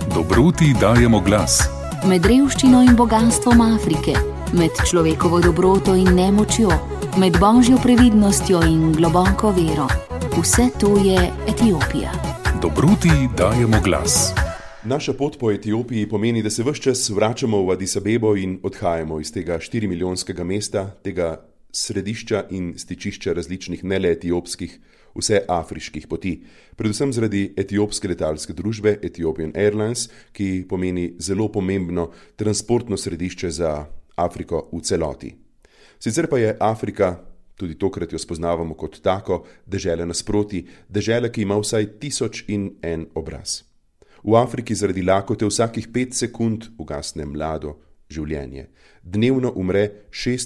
Dobruti dajemo glas. Med revščino in bogastvom Afrike, med človekovo dobroto in nemočjo, med božjo previdnostjo in globoko vero. Vse to je Etiopija. Dobruti dajemo glas. Naša pot po Etiopiji pomeni, da se ves čas vračamo v Adis Abebo in odhajamo iz tega 4-milijonskega mesta, tega središča in stičišča različnih ne le etiopskih, vse afriških poti. Predvsem zaradi etiopske letalske družbe Ethiopian Airlines, ki pomeni zelo pomembno transportno središče za Afriko v celoti. Sicer pa je Afrika, tudi tokrat jo spoznavamo kot tako, dežela nasproti, dežela, ki ima vsaj 1001 obraz. V Afriki zaradi lakote vsakih 5 sekund ugasne mlado življenje. Dnevno umre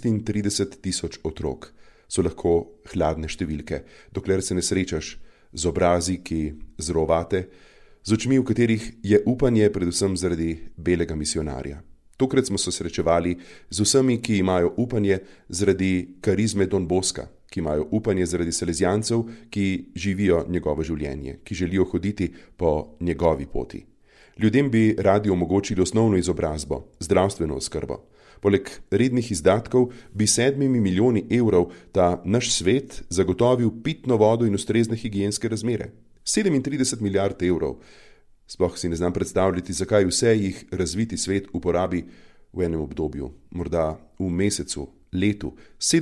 36,000 otrok. So lahko hladne številke, dokler se ne srečaš z obrazi, ki zrovate, z očmi, v katerih je upanje predvsem zaradi belega misionarja. Tokrat smo se srečevali z vsemi, ki imajo upanje zaradi karizme Don Boska, ki imajo upanje zaradi salezijancev, ki živijo njegovo življenje, ki želijo hoditi po njegovi poti. Ljudem bi radi omogočili osnovno izobrazbo, zdravstveno oskrbo. Poleg rednih izdatkov bi 7 milijoni evrov ta naš svet zagotovil pitno vodo in ustrezne higienske razmere. 37 milijard evrov. Sploh si ne znam predstavljati, zakaj vse jih razviti svet uporabi v enem obdobju, morda v mesecu, letu.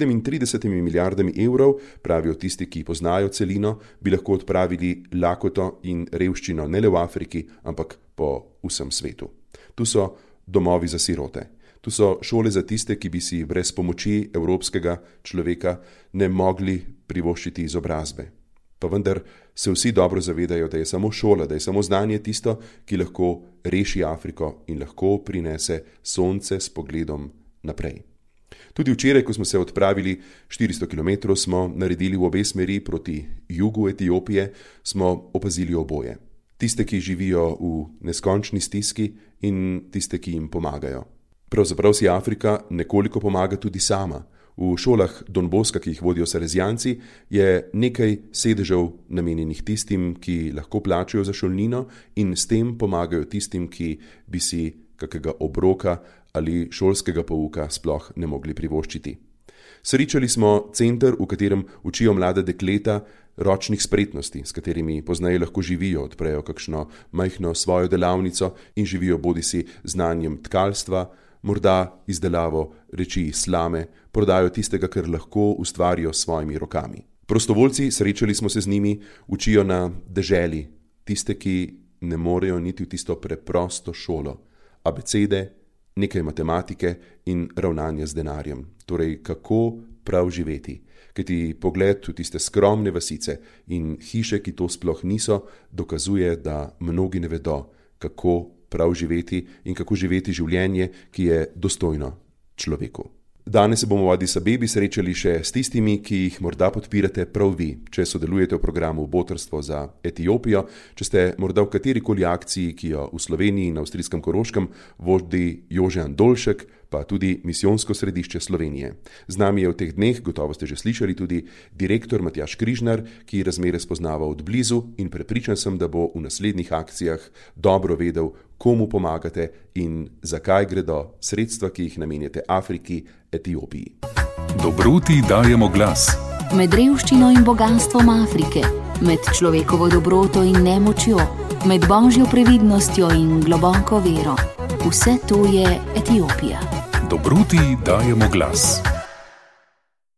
37 milijardami evrov, pravijo tisti, ki poznajo celino, bi lahko odpravili lakoto in revščino ne le v Afriki, ampak po vsem svetu. Tu so domovi za sirote. Tu so šole za tiste, ki bi si brez pomoči evropskega človeka ne mogli privoščiti izobrazbe. Pa vendar se vsi dobro zavedajo, da je samo šola, da je samo znanje tisto, ki lahko reši Afriko in lahko prinese sonce s pogledom naprej. Tudi včeraj, ko smo se odpravili 400 km, smo naredili v obe smeri proti jugu Etiopije, smo opazili oboje. Tiste, ki živijo v neskončni stiski in tiste, ki jim pomagajo. Pravzaprav si Afrika nekoliko pomaga tudi sama. V šolah Don Boska, ki jih vodijo salezijanci, je nekaj sedežev namenjenih tistim, ki lahko plačajo za šolnino in s tem pomagajo tistim, ki bi si kakega obroka ali šolskega pouka sploh ne mogli privoščiti. Srečali smo center, v katerem učijo mlada dekleta ročnih spretnosti, s katerimi pozneje lahko živijo, odprejo kakšno majhno svojo delavnico in živijo bodisi znanjem tkalstva, morda izdelavo reči iz slame, prodajo tistega, kar lahko ustvarijo s svojimi rokami. Prostovoljci, srečali smo se z njimi, učijo na deželi, tiste, ki ne morejo niti v tisto preprosto šolo, abecede, nekaj matematike in ravnanja z denarjem. Torej, kako prav živeti. Kajti pogled v tiste skromne vasice in hiše, ki to sploh niso, dokazuje, da mnogi ne vedo, kako prav živeti in kako živeti življenje, ki je dostojno človeku. Danes se bomo v Adis Abebi srečali še s tistimi, ki jih morda podpirate prav vi, če sodelujete v programu Botrstvo za Etiopijo, če ste morda v katerikoli akciji, ki jo v Sloveniji in avstrijskem Koroškem vodi Jože Andolšek, pa tudi misijonsko središče Slovenije. Z nami je v teh dneh, gotovo ste že slišali, tudi direktor Matjaž Križnar, ki razmere spoznava od blizu in prepričan sem, da bo v naslednjih akcijah dobro vedel, komu pomagate in zakaj gredo sredstva, ki jih namenjate Afriki, Etiopiji. Dobruti dajemo glas. Med revščino in bogastvom Afrike, med človekovo dobroto in nemočjo, med božjo previdnostjo in globoko vero. Vse to je Etiopija. Dobruti dajemo glas.